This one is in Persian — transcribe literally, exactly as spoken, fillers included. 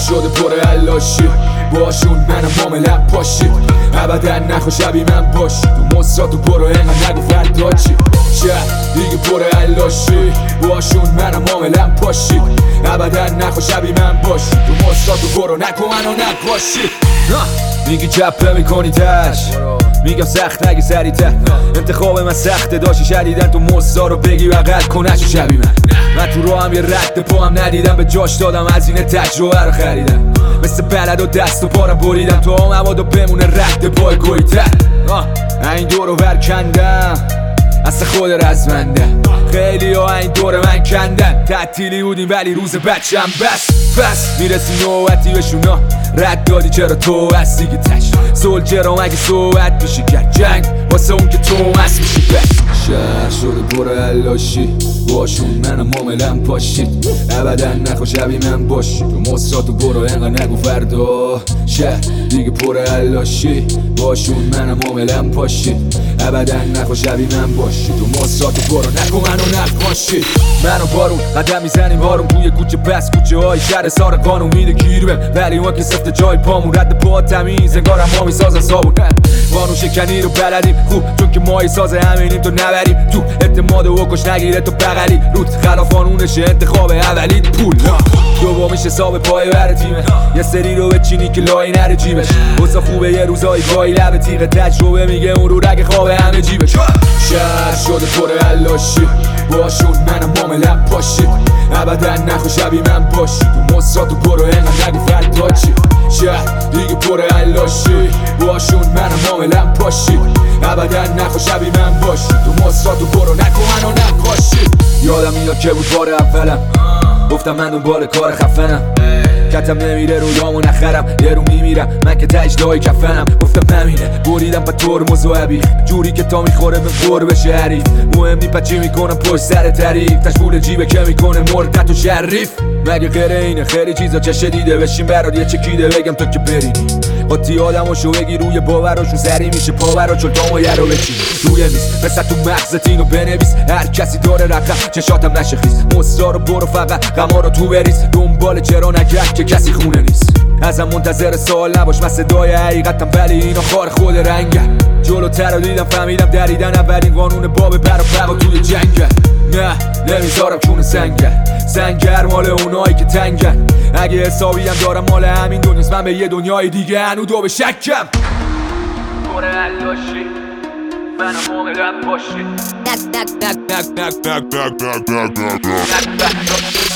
شده پر علاشی باشون منم معاملم پاشی ابدا نخوا شبیه من باشی تو مصراتو برو اینقدر نگو فردا چی شهر دیگه پر علاشی باشون منم معاملم پاشی ابدا نخوا شبیه من باشی تو مصراتو برو نکن منو نقاشی میگی چپه میکنی تش میگم سخت نگی سریعتر انتخاب من سخته داشتی شدیدن تو مصدا رو بگی بغل کنش شبیه من من تو رو هم یه رد پا هم ندیدم به جاش دادم از این تجربه رو خریدم مثل بلد و دست و پارم بریدم تو هم مبادا بمونه رد پای گویتر این دور رو برکندم اصلا خود رزمنده خیلی ها این دور من کندن تعطیلی بودیم ولی روز بچم بس بس میرسی نوبتی بهشونا رد دادی چرا تو هستی که تش سولجرام اگه صحبت میشه کرد جنگ واسه اون که تو مست میشی بس شهر شده پر علاشی باشون منم معاملم پاشید ابدا نخوا شبیه من باشی تو مصراتو برو اینقدر نگو فردا شهر دیگه پر علاشی باشون منم معاملم پاشید ابدا نخوا شبیه من باشی تو مصراتو برو نکن منو نقاشی منو بارون قدم میزنیم بارون توی کوچه پس کوچه های شهر سار قانون میده گیر بهم ولی اون که سفت جای پامون رد پا تمیز انگارم ما میسازن صابون قانون شکنی رو بلدیم خوب چون که مایی سازه همینیم تو نبریم تو اعتماد و کش نگیره تو بغلی روت خلاف قانونشه انتخاب اولیت پول دومیش حساب پای بر تیمه یه سری رو بچینی که لای نره جیبش واسه خوبه یه روزایی گاهی لب تیغ تجربه میگه اون رو رگ خواب همه جیبش شهر شده پر علاشی باشون منم معاملم پاشی ابدا نخوا شبیه من باشی تو مصراتو برو اینقدر نگو فردا چی شهر دیگه پر علاشی باشون منم معاملم پاشی ابدا نخوا شبیه من باشی تو مصراتو برو نکن منو نقاشی یادم میاد که بود بار اولم گفتم من دنبال کار خفنم کتم نمیره رویامو نخرم یه رو میمیرم من که تجدهای کفنم گفتم نمینه بریدم با ترمز و عبیخ جوری که تا میخوره به خور بشه حریف مهم نی پچی میکنم پشت سر تعریف تشبول جیبه که میکنه مردت و شریف مگه غیر اینه خیلی چیزا چشه دیده بشین برات یه چکیده بگم تو که برینی قاطی آدماشو بگی روی باوراشون سری میشه پاورا چون تا مایه رو بچینی روی میز مثل تو مغزت اینو بنویس هر کسی داره رقم چشاتم نشه خیز مصرا رو برو فقط غما رو تو بریز دنبال چرا نگرد که کسی خونه نیست ازم منتظر سوال نباش من صدای حقیقتم ولی اینا خار خود رنگه جلوتر رو دیدم فهمیدم دریدن اولین قانون باب بر و بقا توی جنگه نه نمیذارم کون سنگر سنگر مال اونایی که تنگن اگه حسابی هم دارم مال همین دنیاست من به یه دنیای دیگه هنو دو به شکم پر علاشی منم معاملم باشی